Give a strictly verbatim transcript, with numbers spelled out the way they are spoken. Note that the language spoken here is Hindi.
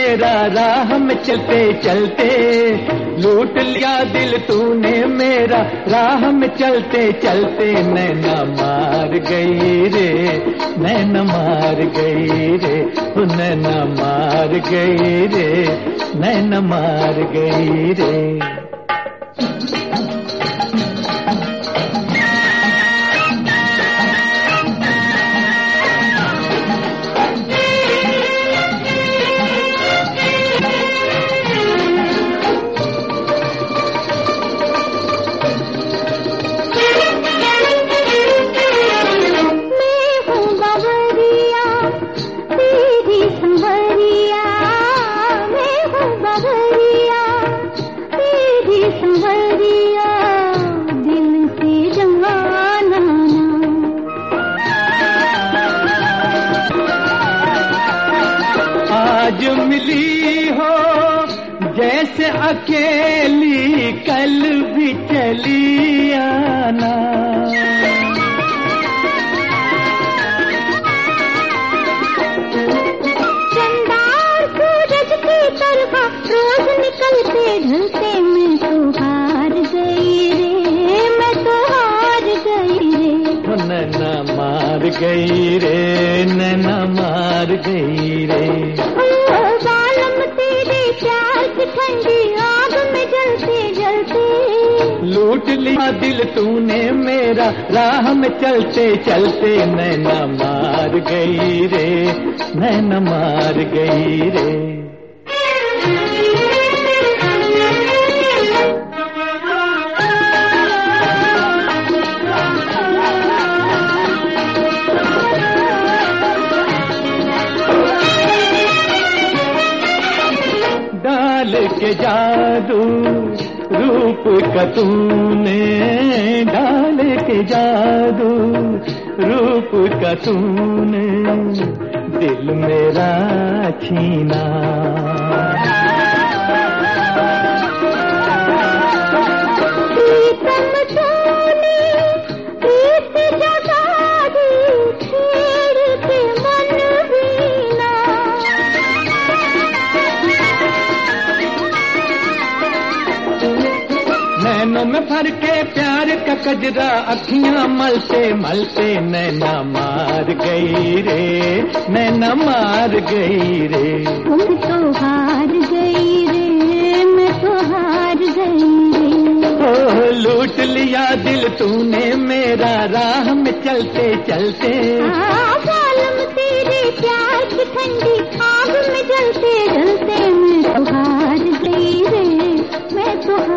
मेरा राह में चलते चलते, लूट लिया दिल तूने मेरा राह में चलते चलते। नैना मार गई रे, नैना मार गई रे, ओ नैना मार गई रे, नैना मार गई रे। आज मिली हो जैसे अकेली, कल भी चली आना। चंदा सूरज की तरह रोज निकलते ढलते, मैं तो हार गई रे, मैं तो हार गई रे। नैना मार गई रे, नैना मार गई रे। ठंडी आग में जलते जलते, लूट लिया दिल तूने मेरा राह में चलते चलते। नैना मार गई रे, नैना मार गई रे। डाल के जादू रूप का तूने, डाल के जादू रूप का तूने दिल मेरा छीना। नैनों में भर के प्यार का कजरा, अखियां मलते मलते। नैना मार गई रे, नैना मार गई रे। तुम तो हार गई रे, मैं तो हार गई रे। ओ लूट लिया दिल तूने मेरा राह में चलते चलते। बालम तेरे प्यार की ठंडी आग में जलते जलते, मैं तो हार गई रे, मैं तो